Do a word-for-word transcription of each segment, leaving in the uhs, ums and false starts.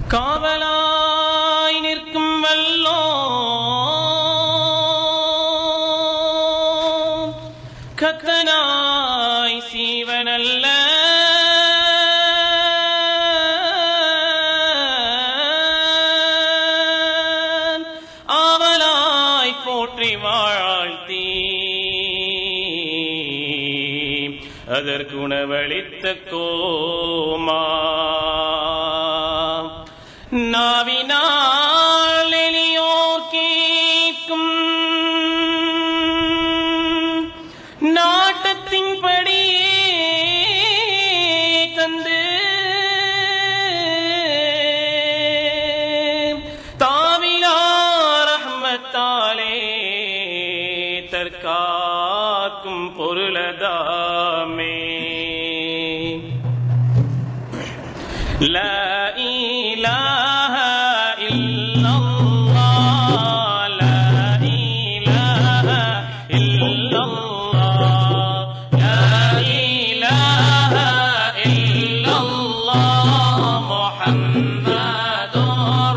காவலாய் நிற்கும் வல்லோ கத்தனாய் சீவனல்ல ஆவலாய் போற்றி வாழ்த்தி அதற்கு உணவளித்த கோமா நாவினால் எளியோர் கேட்கும் நாட்டத்தின்படி தந்து தாவிலா ரஹ்மத்தாலே தற்காக்கும் பொருளதாமே. லா இலாஹ இல்லல்லாஹ் லா இலாஹ இல்லல்லாஹ் லா இலாஹ இல்லல்லாஹ் முஹம்மதுர்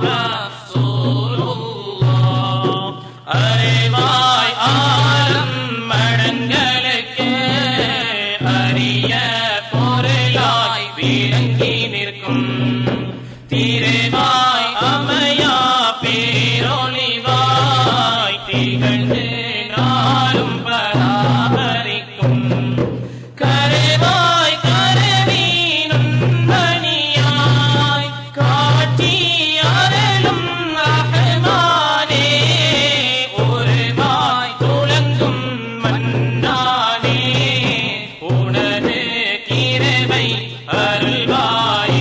ரசூலுல்லாஹ். அறிவாய் ஆலம் மடங்களுக்கு அரிய பொருளாய் விளங்கி நிற்கும் திருவாய் அமையா பேரொளிவாய் திகழ்ந்து நாளும் பராமரிக்கும் கருவாய் கருவீனும் மணியாய் காட்சி அருளும் ரஹ்மானே ஒருவாய் துளங்கும் மன்னானே உனது கிருபை அருள்வாயே.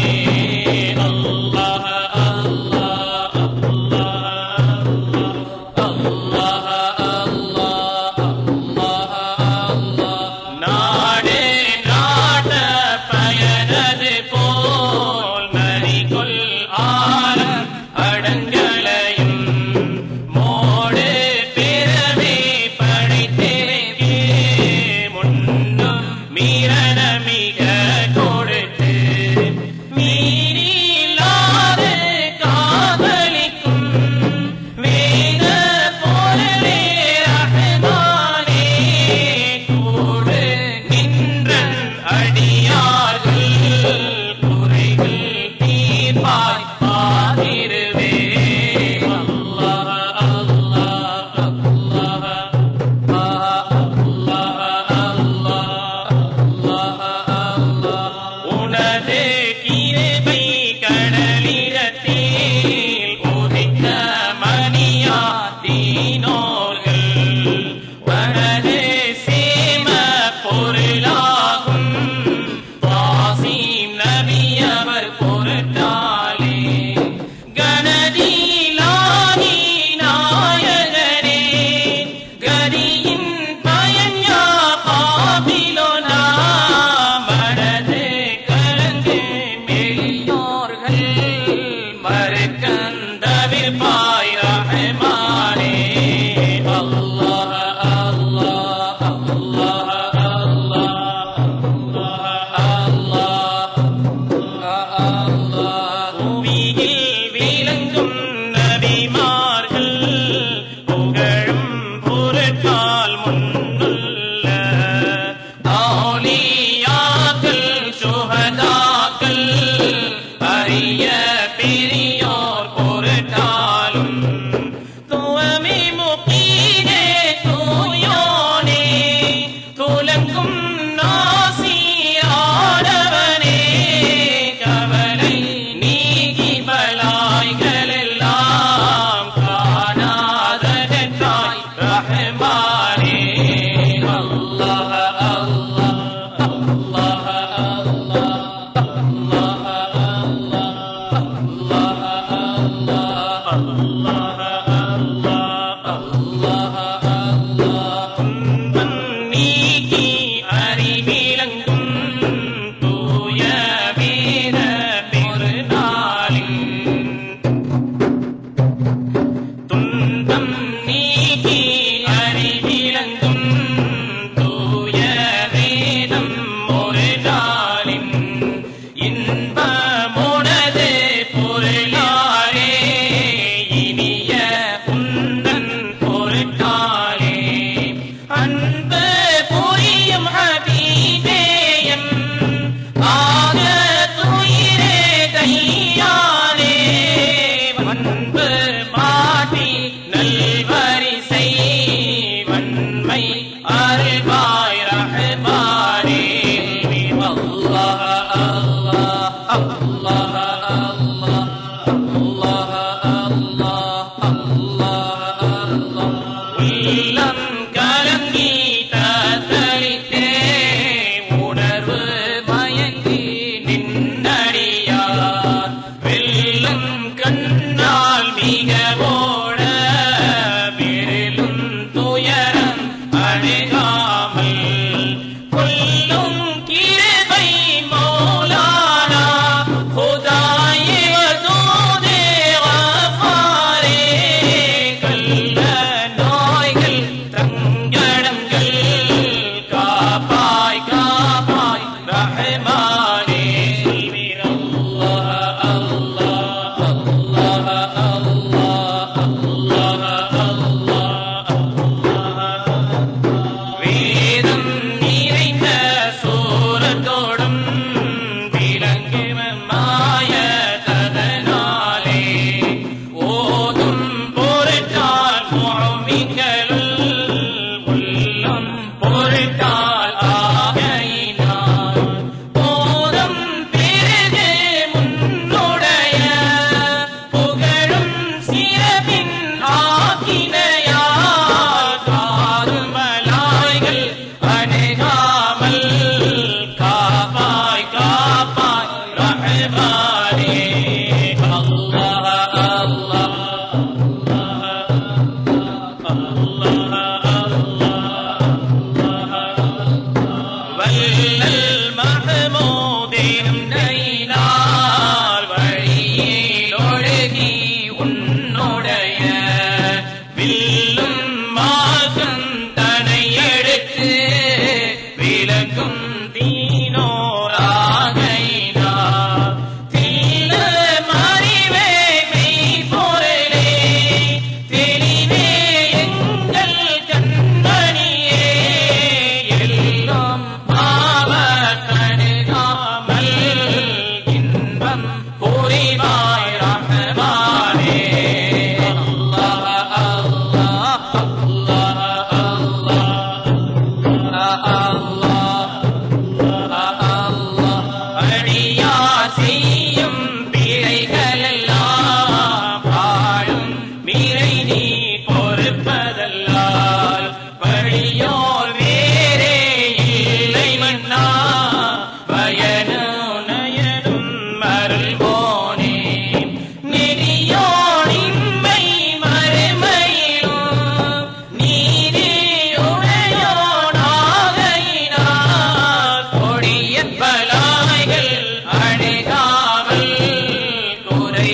இன்பமுனது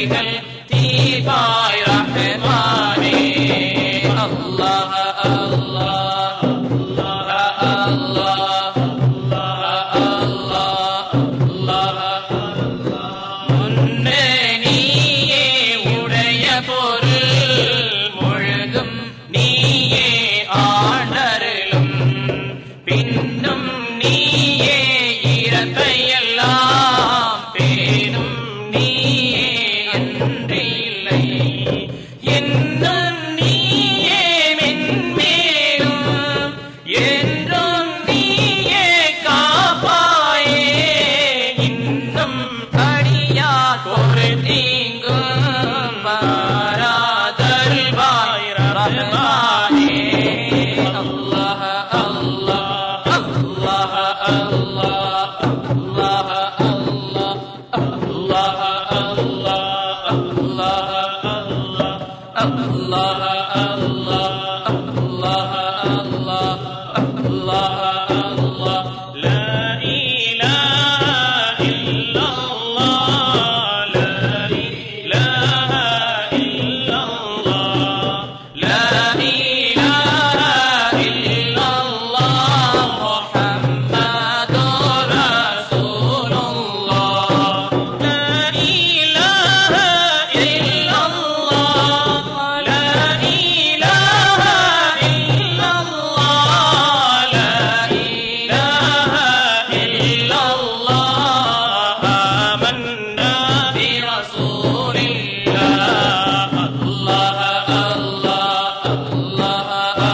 குறைகள் தீர்ப்பாய் ரஹ்மானே. அல்லாஹ் அல்லாஹ் அல்லாஹ் அல்லாஹ் அல்லாஹ் முன்னே நீயே உடைய பொருள் முழுதும் நீயே ஆண்டருளும் பின்னும் நீயே இறப்பையெல்லாம் பேணும் நீயே அன்றி இல்லை என்னும் நீயே மென்மேலும் என்றும் நீயே காப்பாயே இன்னும் அடியார் ஒரு தீங்கும் வாராதருள்வாய் ரஹ்மானே. அல்லாஹ் அல்லாஹ் அல்லாஹ் அல்லாஹ் அல்லாஹ் அல்லாஹ் அல்லாஹ் அல்லாஹ் அல்லாஹ் அல்லாஹ் அல்லாஹ் அல்லாஹ் அல்லாஹ் லா இலாஹ இல்லல்லாஹ் லா இலாஹ இல்லல்லாஹ் லா இலாஹ இல்லல்லாஹ் முஹம்மதுர் ரசூலுல்லாஹ் லா இலாஹ இல்லல்லாஹ் லா இலாஹ இல்லல்லாஹ் லா இலாஹ இல்லல்லாஹ் ஆமன்னா பிரசூலில்லாஹ். அல்லாஹ் அல்லாஹ் அல்லாஹ்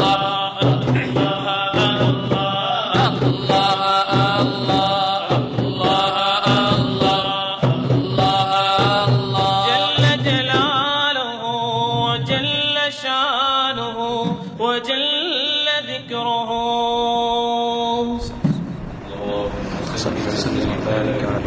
جل جلاله وجل شانه وجل ذكره. اللهم صل وسلم وبارك على